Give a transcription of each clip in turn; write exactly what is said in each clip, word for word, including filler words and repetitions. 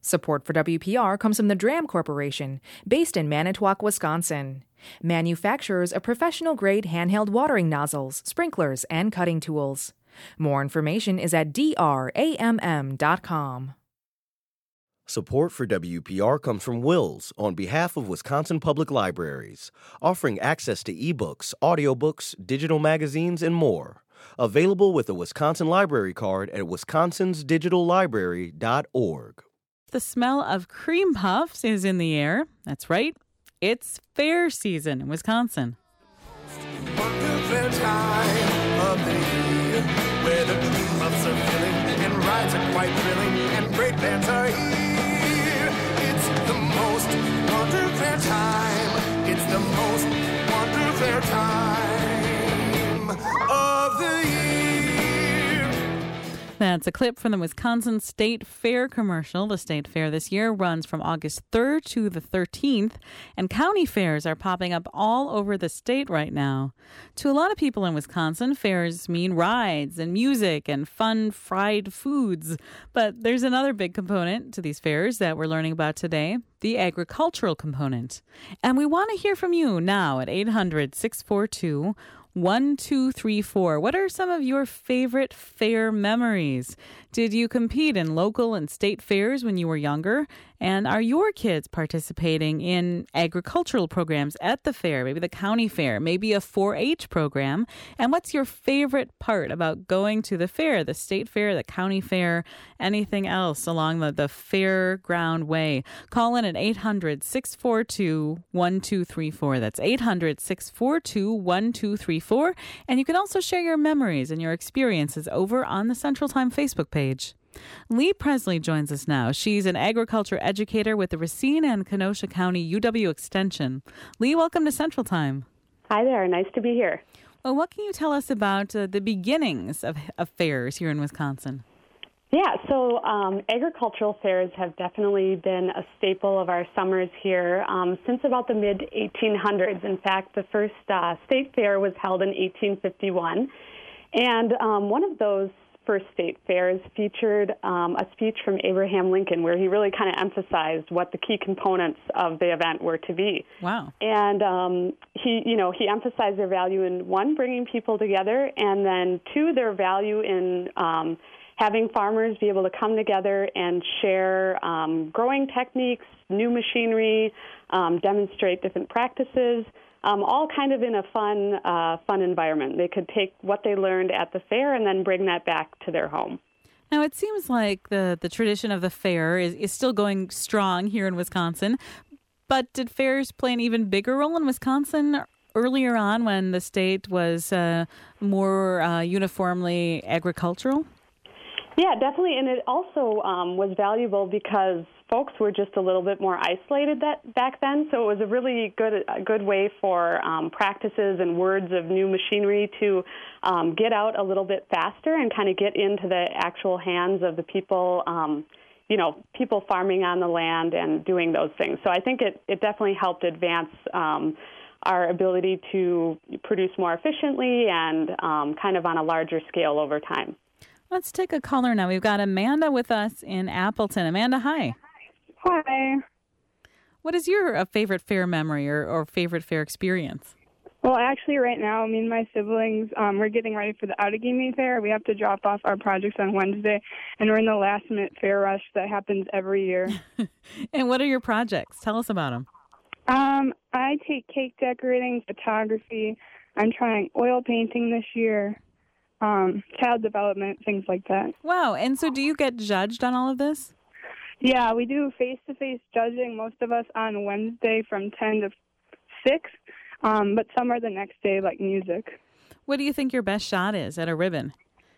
Support for W P R comes from the Dram Corporation, based in Manitowoc, Wisconsin. Manufacturers of professional-grade handheld watering nozzles, sprinklers, and cutting tools. More information is at d r a m m dot com. Support for W P R comes from Wills on behalf of Wisconsin Public Libraries, offering access to ebooks, audiobooks, digital magazines, and more. Available with a Wisconsin Library Card at wisconsins digital library dot org. The smell of cream puffs is in the air. That's right. It's fair season in Wisconsin. Wonderful time of the year, where the cream puffs are filling and rides are quite thrilling and great bands are here. It's the most wonderful time. It's the most wonderful time of the year. That's a clip from the Wisconsin State Fair commercial. The State Fair this year runs from August third to the thirteenth, and county fairs are popping up all over the state right now. To a lot of people in Wisconsin, fairs mean rides and music and fun fried foods. But there's another big component to these fairs that we're learning about today, the agricultural component. And we want to hear from you now at eight hundred, six four two, one two three four. What are some of your favorite fair memories? Did you compete in local and state fairs when you were younger? And are your kids participating in agricultural programs at the fair, maybe the county fair, maybe a four H program? And what's your favorite part about going to the fair, the state fair, the county fair, anything else along the, the fairground way? Call in at eight hundred, six four two, one two three four. That's eight hundred, six four two, one two three four. And you can also share your memories and your experiences over on the Central Time Facebook page. Lee Presley joins us now. She's an agriculture educator with the Racine and Kenosha County U W Extension. Lee, welcome to Central Time. Hi there. Nice to be here. Well, what can you tell us about uh, the beginnings of, of fairs here in Wisconsin? Yeah, so um, agricultural fairs have definitely been a staple of our summers here um, since about the mid eighteen hundreds. In fact, the first uh, state fair was held in eighteen fifty-one. And um, one of those first state fairs featured um, a speech from Abraham Lincoln where he really kind of emphasized what the key components of the event were to be. Wow. And um, he, you know, he emphasized their value in, one, bringing people together, and then, two, their value in um, having farmers be able to come together and share um, growing techniques, new machinery, um, demonstrate different practices, Um, all kind of in a fun, uh, fun environment. They could take what they learned at the fair and then bring that back to their home. Now, it seems like the, the tradition of the fair is, is still going strong here in Wisconsin, but did fairs play an even bigger role in Wisconsin earlier on when the state was uh, more uh, uniformly agricultural? Yeah, definitely, and it also um, was valuable because folks were just a little bit more isolated that back then, so it was a really good a good way for um, practices and words of new machinery to um, get out a little bit faster and kind of get into the actual hands of the people, um, you know, people farming on the land and doing those things. So I think it, it definitely helped advance um, our ability to produce more efficiently and um, kind of on a larger scale over time. Let's take a caller now. We've got Amanda with us in Appleton. Amanda, hi. Hi. What is your uh, favorite fair memory or, or favorite fair experience? Well, actually, right now, me and my siblings, um, we're getting ready for the Outagamie Fair. We have to drop off our projects on Wednesday, and we're in the last-minute fair rush that happens every year. And what are your projects? Tell us about them. Um, I take cake decorating, photography. I'm trying oil painting this year. Um, child development, things like that. Wow. And so do you get judged on all of this? Yeah, we do face-to-face judging, most of us on Wednesday from ten to six, um, but some are the next day, like music. What do you think your best shot is at a ribbon?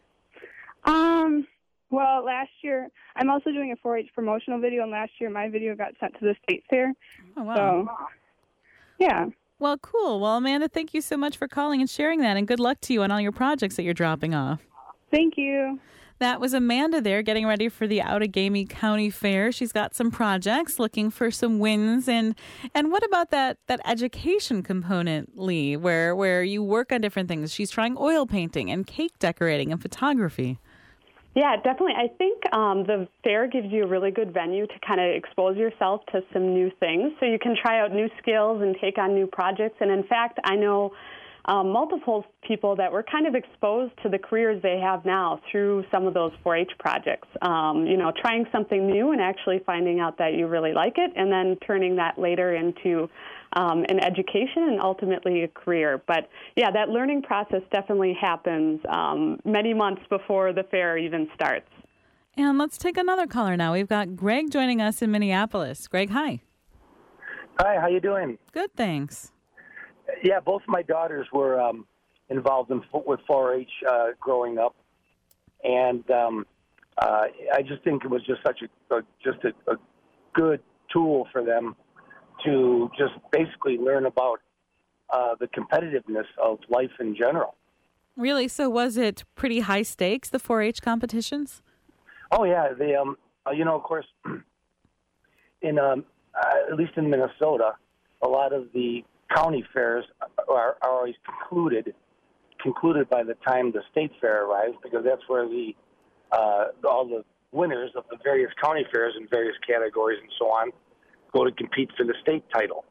Um, well, last year, I'm also doing a four H promotional video, and last year my video got sent to the state fair. Oh, wow. So, yeah. Well, cool. Well, Amanda, thank you so much for calling and sharing that, and good luck to you on all your projects that you're dropping off. Thank you. That was Amanda there getting ready for the Outagamie County Fair. She's got some projects, looking for some wins. And and what about that that education component, Lee, where, where you work on different things? She's trying oil painting and cake decorating and photography. Yeah, definitely. I think um, the fair gives you a really good venue to kind of expose yourself to some new things. So you can try out new skills and take on new projects. And in fact, I know um, multiple people that were kind of exposed to the careers they have now through some of those four H projects. Um, you know, trying something new and actually finding out that you really like it, and then turning that later into um, an education and ultimately a career. But yeah, that learning process definitely happens um, many months before the fair even starts. And let's take another caller now. We've got Greg joining us in Minneapolis. Greg, hi. Hi, how you doing? Good, thanks. Yeah, both my daughters were um, involved in with four H uh, growing up, and um, uh, I just think it was just such a, a just a, a good tool for them to just basically learn about uh, the competitiveness of life in general. Really? So was it pretty high stakes, the four H competitions? Oh yeah, they um, uh, you know, of course, in um, uh, at least in Minnesota, a lot of the county fairs are, are always concluded concluded by the time the state fair arrives, because that's where the uh, all the winners of the various county fairs in various categories and so on go to compete for the state title.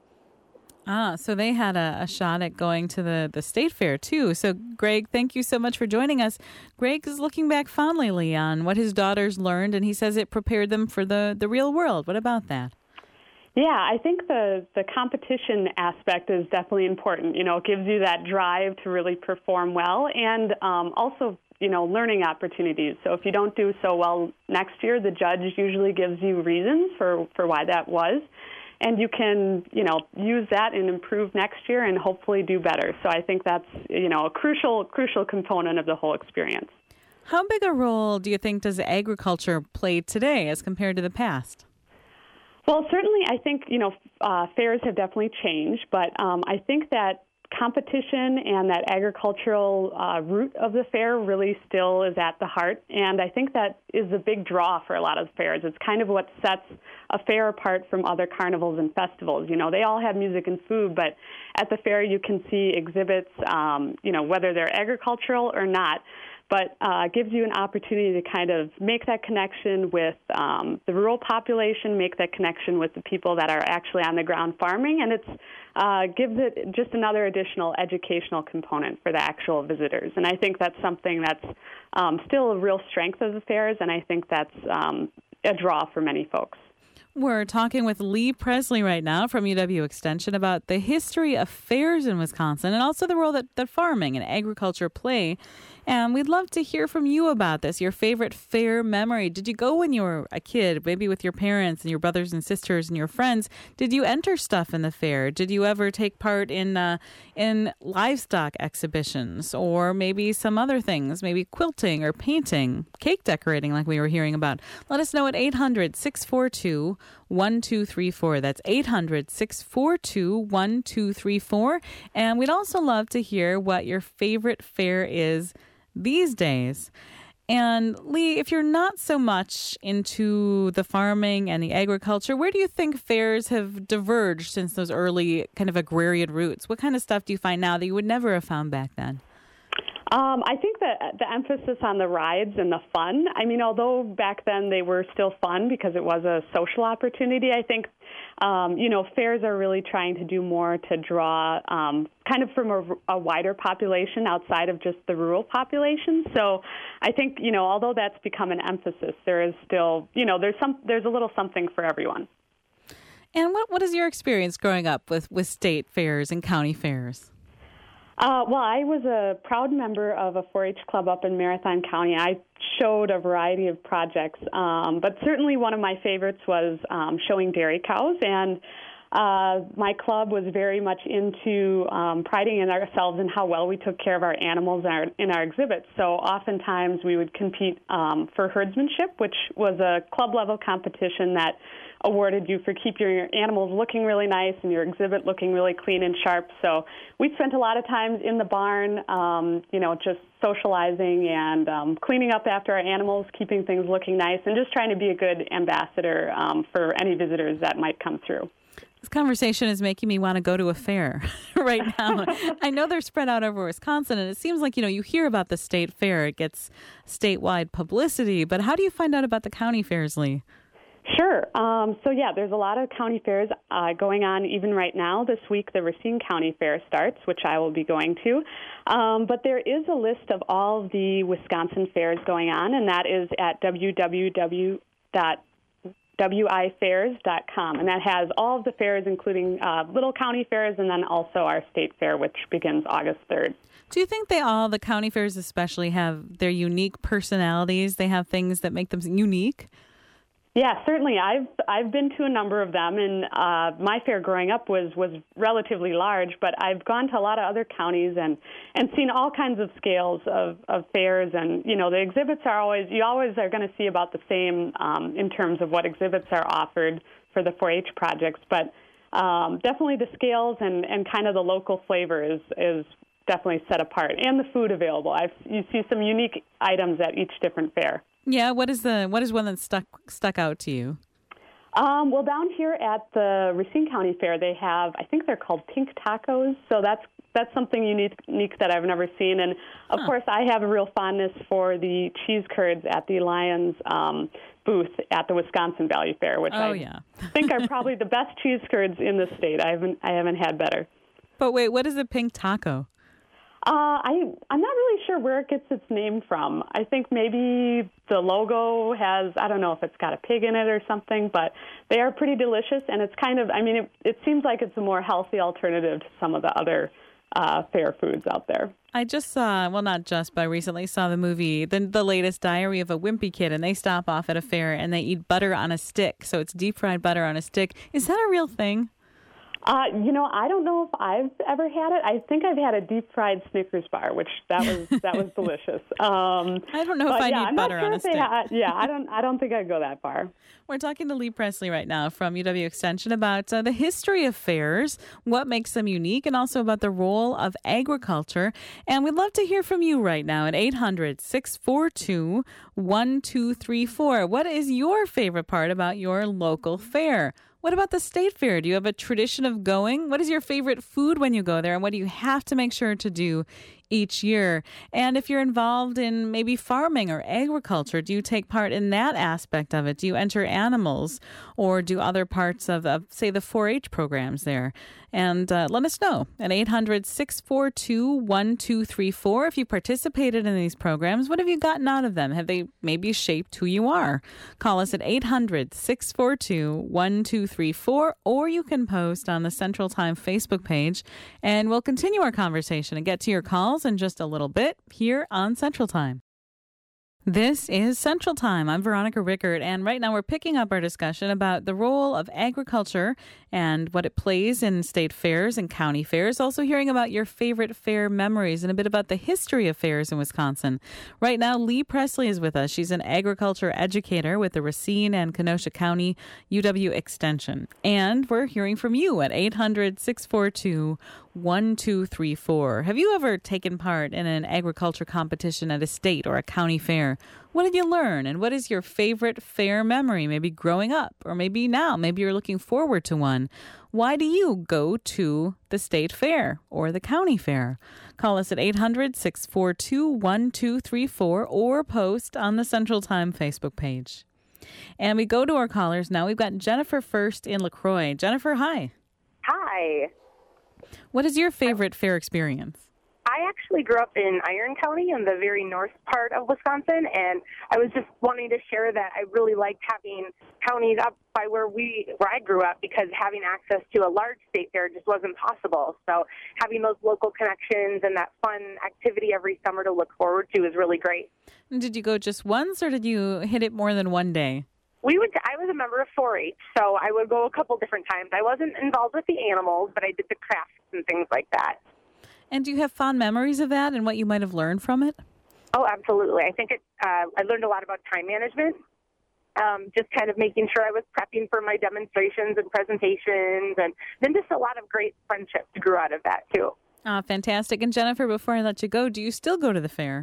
Ah, so they had a, a shot at going to the, the state fair, too. So, Greg, thank you so much for joining us. Greg is looking back fondly on what his daughters learned, and he says it prepared them for the, the real world. What about that? Yeah, I think the, the competition aspect is definitely important. You know, it gives you that drive to really perform well, and um, also, you know, learning opportunities. So if you don't do so well next year, the judge usually gives you reasons for, for why that was. And you can, you know, use that and improve next year and hopefully do better. So I think that's, you know, a crucial, crucial component of the whole experience. How big a role do you think does agriculture play today as compared to the past? Well, certainly I think, you know, uh, fairs have definitely changed, but um, I think that competition and that agricultural uh, root of the fair really still is at the heart. And I think that is a big draw for a lot of fairs. It's kind of what sets a fair apart from other carnivals and festivals. You know, they all have music and food, but at the fair you can see exhibits, um, you know, whether they're agricultural or not, but uh, gives you an opportunity to kind of make that connection with um, the rural population, make that connection with the people that are actually on the ground farming, and it's uh, gives it just another additional educational component for the actual visitors. And I think that's something that's um, still a real strength of the fairs, and I think that's um, a draw for many folks. We're talking with Lee Presley right now from U W Extension about the history of fairs in Wisconsin and also the role that, that farming and agriculture play. And we'd love to hear from you about this, your favorite fair memory. Did you go when you were a kid, maybe with your parents and your brothers and sisters and your friends? Did you enter stuff in the fair? Did you ever take part in uh, in livestock exhibitions or maybe some other things, maybe quilting or painting, cake decorating like we were hearing about? Let us know at eight hundred, six four two, one two three four. That's eight hundred, six four two, one two three four. And we'd also love to hear what your favorite fair is these days. And Lee, if you're not so much into the farming and the agriculture, where do you think fairs have diverged since those early kind of agrarian roots? What kind of stuff do you find now that you would never have found back then? Um, I think that the emphasis on the rides and the fun, I mean, although back then they were still fun because it was a social opportunity, I think, um, you know, fairs are really trying to do more to draw um, kind of from a, a wider population outside of just the rural population. So I think, you know, although that's become an emphasis, there is still, you know, there's some there's a little something for everyone. And what what is your experience growing up with, with state fairs and county fairs? Uh, well, I was a proud member of a four H club up in Marathon County. I showed a variety of projects, um, but certainly one of my favorites was um, showing dairy cows. And uh, my club was very much into um, priding in ourselves in how well we took care of our animals in our, in our exhibits. So oftentimes we would compete um, for herdsmanship, which was a club-level competition that awarded you for keep your animals looking really nice and your exhibit looking really clean and sharp. So we spent a lot of time in the barn, um, you know, just socializing and um, cleaning up after our animals, keeping things looking nice, and just trying to be a good ambassador um, for any visitors that might come through. This conversation is making me want to go to a fair right now. I know they're spread out over Wisconsin, and it seems like, you know, you hear about the state fair. It gets statewide publicity. But how do you find out about the county fairs, Lee? Sure. Um, so, yeah, there's a lot of county fairs uh, going on even right now. This week, the Racine County Fair starts, which I will be going to. Um, but there is a list of all of the Wisconsin fairs going on, and that is at w w w dot w i fairs dot com. And that has all of the fairs, including uh, little county fairs, and then also our state fair, which begins August third. Do you think they all, the county fairs especially, have their unique personalities? They have things that make them unique? Yeah, certainly. I've I've been to a number of them, and uh, my fair growing up was, was relatively large, but I've gone to a lot of other counties and, and seen all kinds of scales of, of fairs, and, you know, the exhibits are always, you always are going to see about the same um, in terms of what exhibits are offered for the four H projects, but um, definitely the scales and, and kind of the local flavor is, is definitely set apart, and the food available. I've, you see some unique items at each different fair. Yeah, what is the what is one that stuck stuck out to you? Um, well, down here at the Racine County Fair, they have, I think they're called pink tacos. So that's that's something unique, unique that I've never seen. And of huh. course, I have a real fondness for the cheese curds at the Lions um, booth at the Wisconsin Valley Fair, which oh, I yeah. think are probably the best cheese curds in the state. I haven't I haven't had better. But wait, what is a pink taco? Uh, I, I'm not really sure where it gets its name from. I think maybe the logo has, I don't know if it's got a pig in it or something, but they are pretty delicious, and it's kind of, I mean, it, it seems like it's a more healthy alternative to some of the other uh, fair foods out there. I just saw, well, not just, but I recently saw the movie, the, the latest Diary of a Wimpy Kid, and they stop off at a fair and they eat butter on a stick. So it's deep fried butter on a stick. Is that a real thing? Uh, you know, I don't know if I've ever had it. I think I've had a deep fried Snickers bar, which that was that was delicious. Um, I don't know if I yeah, need I'm butter not sure on a if stick. they ha- yeah, I don't. I don't think I'd go that far. We're talking to Lee Presley right now from U W Extension about uh, the history of fairs, what makes them unique, and also about the role of agriculture. And we'd love to hear from you right now at eight hundred, six four two, one two three four. What is your favorite part about your local fair? What about the state fair? Do you have a tradition of going? What is your favorite food when you go there? And what do you have to make sure to do each year? And if you're involved in maybe farming or agriculture, do you take part in that aspect of it? Do you enter animals or do other parts of, of say, the four H programs there? And uh, let us know at eight hundred, six four two, one two three four. If you participated in these programs, what have you gotten out of them? Have they maybe shaped who you are? Call us at eight hundred, six four two, one two three four, or you can post on the Central Time Facebook page, and we'll continue our conversation and get to your calls in just a little bit here on Central Time. This is Central Time. I'm Veronica Rickert, and right now we're picking up our discussion about the role of agriculture and what it plays in state fairs and county fairs. Also hearing about your favorite fair memories and a bit about the history of fairs in Wisconsin. Right now, Lee Presley is with us. She's an agriculture educator with the Racine and Kenosha County U W Extension. And we're hearing from you at eight hundred, six four two, one two three four. Have you ever taken part in an agriculture competition at a state or a county fair? What did you learn? And what is your favorite fair memory? Maybe growing up, or maybe now. Maybe you're looking forward to one. Why do you go to the state fair or the county fair? Call us at eight hundred, six four two, one two three four or post on the Central Time Facebook page. And we go to our callers now. We've got Jennifer first in LaCroix. Jennifer, hi. Hi. What is your favorite fair experience? I actually grew up in Iron County in the very north part of Wisconsin, and I was just wanting to share that I really liked having counties up by where we, where I grew up, because having access to a large state fair just wasn't possible. So having those local connections and that fun activity every summer to look forward to is really great. And did you go just once, or did you hit it more than one day? We would. I was a member of four H, so I would go a couple different times. I wasn't involved with the animals, but I did the crafts and things like that. And do you have fond memories of that and what you might have learned from it? Oh, absolutely. I think it. Uh, I learned a lot about time management, um, just kind of making sure I was prepping for my demonstrations and presentations, and then just a lot of great friendships grew out of that, too. Ah, fantastic. And Jennifer, before I let you go, do you still go to the fair?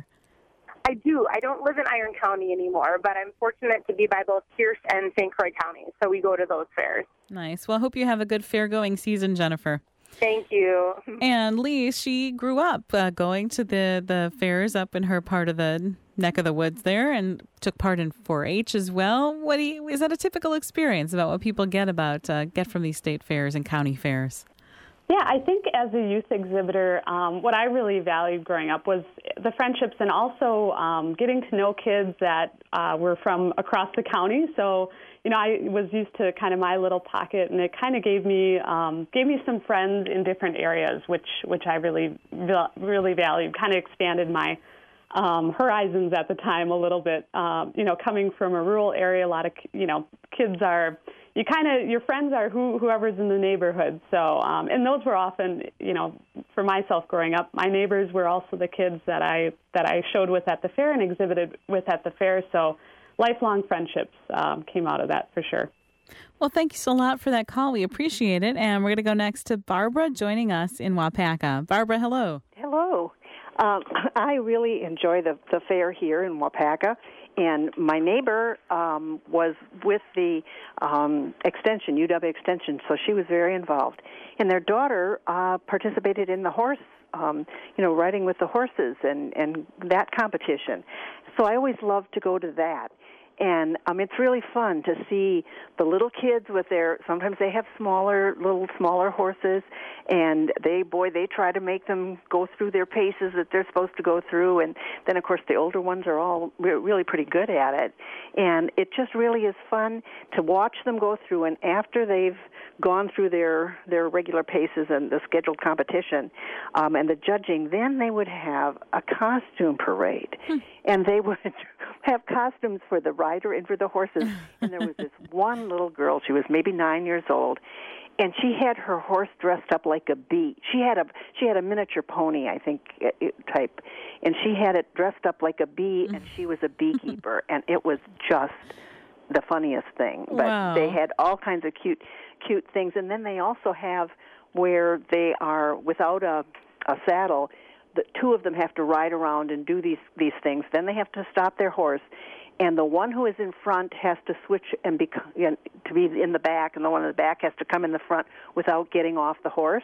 I do. I don't live in Iron County anymore, but I'm fortunate to be by both Pierce and Saint Croix counties, so we go to those fairs. Nice. Well, I hope you have a good fair-going season, Jennifer. Thank you. And Lee, she grew up uh, going to the, the fairs up in her part of the neck of the woods there and took part in four H as well. What do you, is that a typical experience about what people get about uh, get from these state fairs and county fairs? Yeah, I think as a youth exhibitor, um, what I really valued growing up was the friendships and also um, getting to know kids that uh, were from across the county. So, you know, I was used to kind of my little pocket, and it kind of gave me um, gave me some friends in different areas, which which I really really valued. Kind of expanded my um, horizons at the time a little bit. Um, you know, coming from a rural area, a lot of you know kids are. You kind of, your friends are who, whoever's in the neighborhood. So, um, and those were often, you know, for myself growing up, my neighbors were also the kids that I that I showed with at the fair and exhibited with at the fair. So, lifelong friendships um, came out of that for sure. Well, thank you so lot for that call. We appreciate it. And we're going to go next to Barbara joining us in Waupaca. Barbara, hello. Hello. Um, I really enjoy the, the fair here in Waupaca. And my neighbor um, was with the um, extension, U W Extension, so she was very involved. And their daughter uh, participated in the horse, um, you know, riding with the horses and, and that competition. So I always loved to go to that. And um, it's really fun to see the little kids with their, sometimes they have smaller, little smaller horses, and they, boy, they try to make them go through their paces that they're supposed to go through. And then, of course, the older ones are all re- really pretty good at it. And it just really is fun to watch them go through. And after they've gone through their, their regular paces and the scheduled competition um, and the judging, then they would have a costume parade. Hmm. And they would have costumes for the rider and for the horses. And there was this one little girl, she was maybe nine years old, and she had her horse dressed up like a bee. She had a she had a miniature pony, I think, type, and she had it dressed up like a bee, and she was a beekeeper, and it was just the funniest thing. But wow. They had all kinds of cute cute things, and then they also have where they are without a, a saddle. The two of them have to ride around and do these these things. Then they have to stop their horse, and the one who is in front has to switch and be you know, to be in the back, and the one in the back has to come in the front without getting off the horse.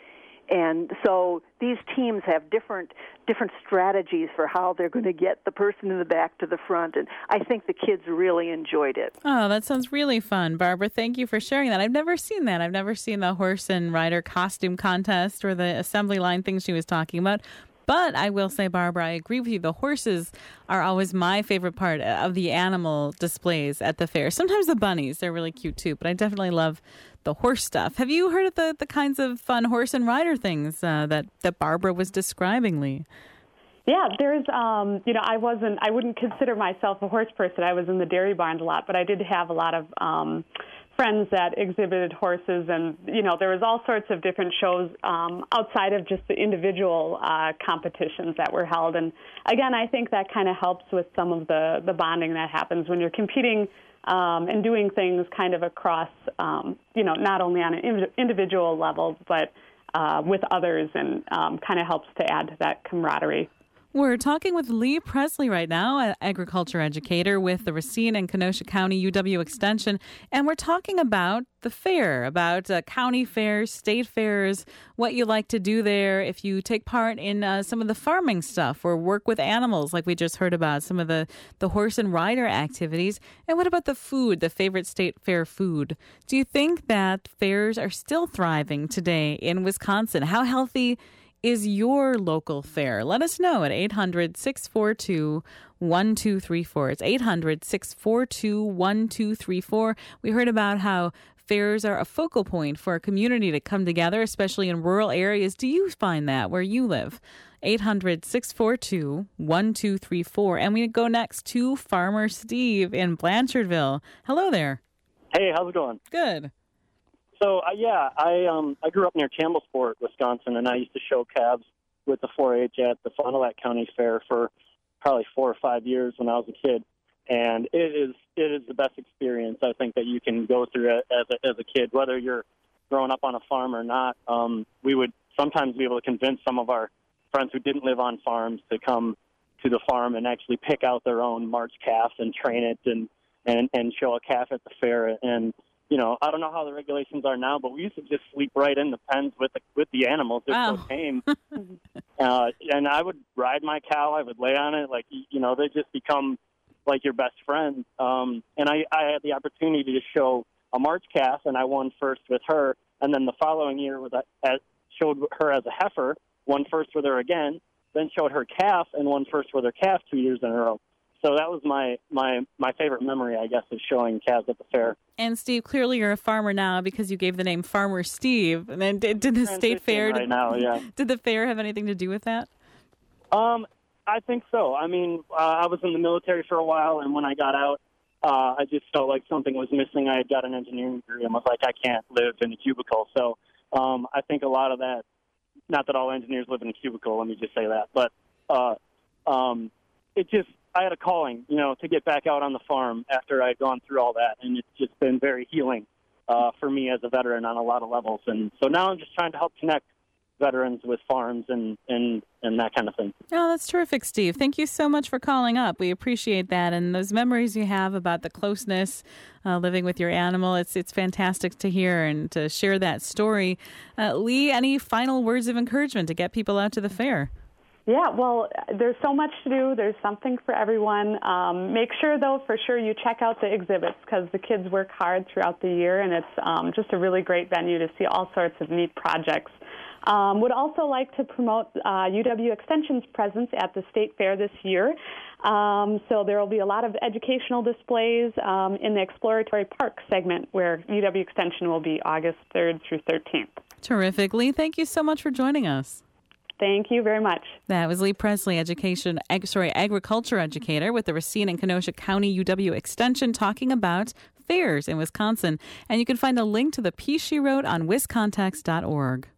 And so these teams have different different strategies for how they're going to get the person in the back to the front, and I think the kids really enjoyed it. Oh, that sounds really fun, Barbara. Thank you for sharing that. I've never seen that. I've never seen the horse and rider costume contest or the assembly line thing she was talking about. But I will say, Barbara, I agree with you. The horses are always my favorite part of the animal displays at the fair. Sometimes the bunnies, they're really cute too, but I definitely love the horse stuff. Have you heard of the, the kinds of fun horse and rider things uh, that, that Barbara was describing, Lee? Yeah, there's, um, you know, I wasn't, I wouldn't consider myself a horse person. I was in the dairy barn a lot, but I did have a lot of um, friends that exhibited horses, and, you know, there was all sorts of different shows um, outside of just the individual uh, competitions that were held. And, again, I think that kind of helps with some of the, the bonding that happens when you're competing um, and doing things kind of across, um, you know, not only on an individual level, but uh, with others, and um, kind of helps to add to that camaraderie. We're talking with Lee Presley right now, an agriculture educator with the Racine and Kenosha County U W Extension, and we're talking about the fair, about uh, county fairs, state fairs, what you like to do there if you take part in uh, some of the farming stuff or work with animals like we just heard about, some of the, the horse and rider activities. And what about the food, the favorite state fair food? Do you think that fairs are still thriving today in Wisconsin? How healthy is your local fair? Let us know at eight hundred, six four two, one two three four. It's eight hundred, six four two, one two three four. We heard about how fairs are a focal point for a community to come together, especially in rural areas. Do you find that where you live? eight hundred, six four two, one two three four. And we go next to Farmer Steve in Blanchardville. Hello there. Hey, how's it going? Good. So, uh, yeah, I um, I grew up near Campbellsport, Wisconsin, and I used to show calves with the four H at the Fond du Lac County Fair for probably four or five years when I was a kid. And it is it is the best experience, I think, that you can go through as a, as a kid, whether you're growing up on a farm or not. Um, we would sometimes be able to convince some of our friends who didn't live on farms to come to the farm and actually pick out their own March calf and train it and, and, and show a calf at the fair. And, you know, I don't know how the regulations are now, but we used to just sleep right in the pens with the, with the animals. They're Wow. so tame. uh, and I would ride my cow. I would lay on it. Like, you know, they just become like your best friend. Um, and I, I had the opportunity to show a March calf, and I won first with her. And then the following year, with a, as, showed her as a heifer, won first with her again, then showed her calf and won first with her calf two years in a row. So that was my, my, my favorite memory, I guess, of showing calves at the fair. And Steve, clearly you're a farmer now because you gave the name Farmer Steve. And then did, did the state fair right did, now, yeah. Did the fair have anything to do with that? Um, I think so. I mean, uh, I was in the military for a while, and when I got out, uh, I just felt like something was missing. I had got an engineering degree and was like, I can't live in a cubicle. So um, I think a lot of that, not that all engineers live in a cubicle, let me just say that, but uh, um, it just, I had a calling, you know, to get back out on the farm after I had gone through all that, and it's just been very healing uh, for me as a veteran on a lot of levels. And so now I'm just trying to help connect veterans with farms and, and, and that kind of thing. Oh, that's terrific, Steve. Thank you so much for calling up. We appreciate that. And those memories you have about the closeness, uh, living with your animal, it's it's fantastic to hear and to share that story. Uh, Lee, any final words of encouragement to get people out to the fair? Yeah, well, there's so much to do. There's something for everyone. Um, make sure, though, for sure you check out the exhibits because the kids work hard throughout the year, and it's um, just a really great venue to see all sorts of neat projects. Um, would also like to promote uh, U W Extension's presence at the State Fair this year. Um, so there will be a lot of educational displays um, in the Exploratory Park segment where U W Extension will be August third through thirteenth. Terrific. Lee, thank you so much for joining us. Thank you very much. That was Lee Presley, education, ag, sorry, agriculture educator with the Racine and Kenosha County U W Extension, talking about fairs in Wisconsin. And you can find a link to the piece she wrote on wiscontext dot org.